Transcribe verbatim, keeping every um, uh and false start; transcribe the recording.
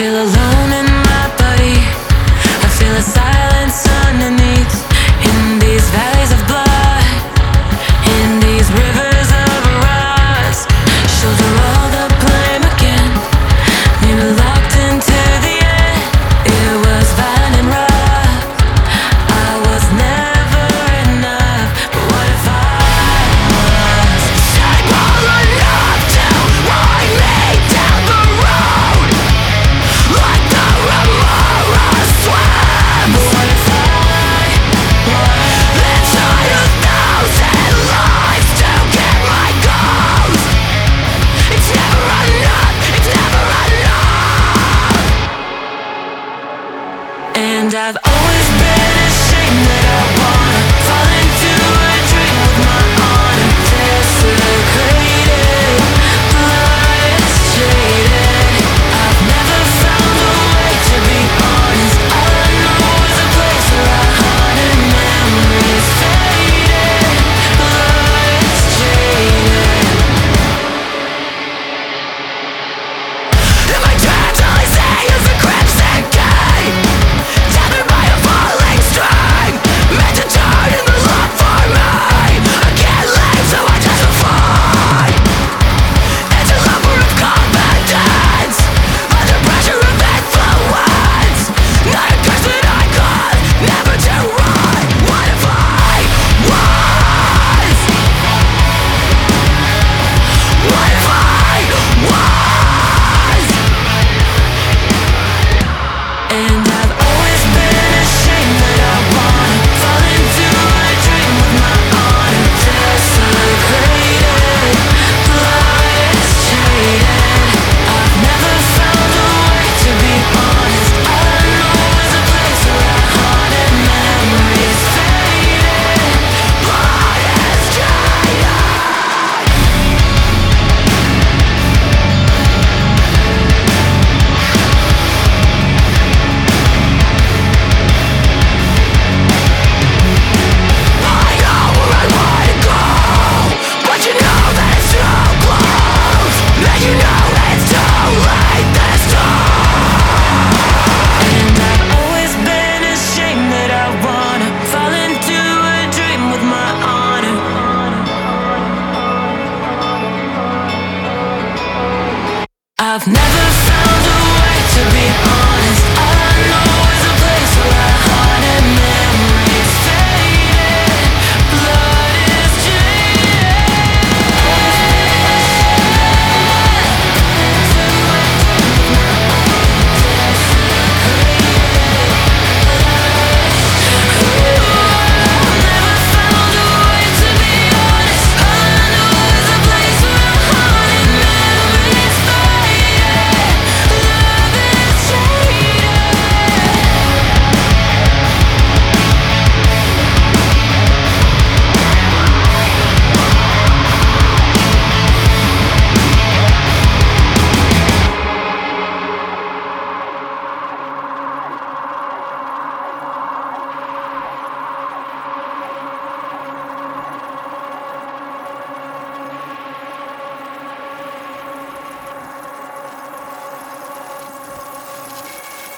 feel alone in my body. I feel a silence underneath. In these valleys of blood, in these rivers of rust, shoulder all the blame again. Maybe locked into the end. It was violent and rough. I was never enough. But what if I was stable enough to wind me down the road like the Remora swam? But what if I was inside a thousand lives to get my goals? It's never enough. It's never enough. And I've always been ashamed that I wanna fall into a dream with my honor desecrated, blood jaded. I've never found a way to be honest. All I know is a place where I haunted, memories faded, blood jaded. In my dreams all I see is the crimson gate, tethered by a falling string, meant to turn in the love for me. I can't leave, so I justify. It's a lumber of confidence, under pressure of influence. Not a curse that I could never do right. What if I was? What if I was? And I've always been ashamed that I wanna fall into a dream with my honor desecrated, blood jaded. I've never found a way to be honest. All I know is a place where I haunted, memories faded, blood is jaded. I know where I wanna go, but you know that it's too close. And you know that it's too late this time. And I've always been ashamed that I wanna fall into a dream with my honor. I've never